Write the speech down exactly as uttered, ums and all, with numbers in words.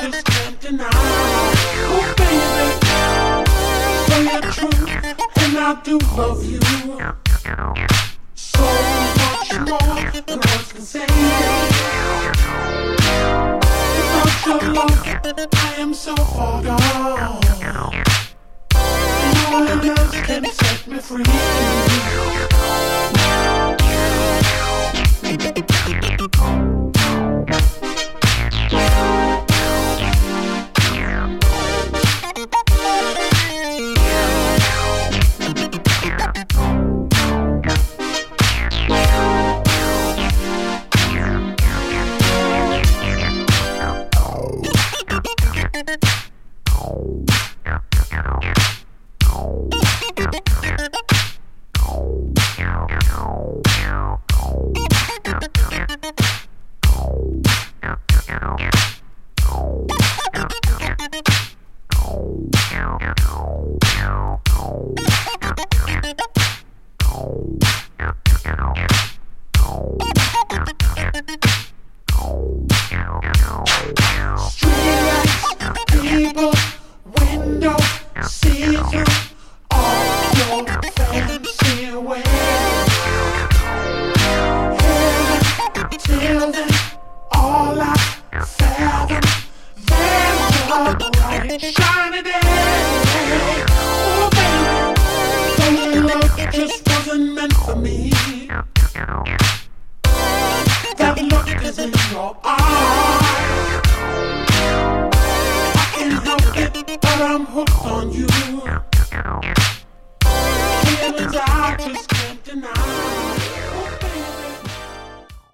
just can't deny. Oh baby, say you're true, and I do love you so much more than words can say. Without your love, I am so far gone. No one else can set me free. Shiny day, oh baby, so love just wasn't meant for me. That look is in your eyes. I can't help it, but I'm hooked on you. Feelings I just can't deny.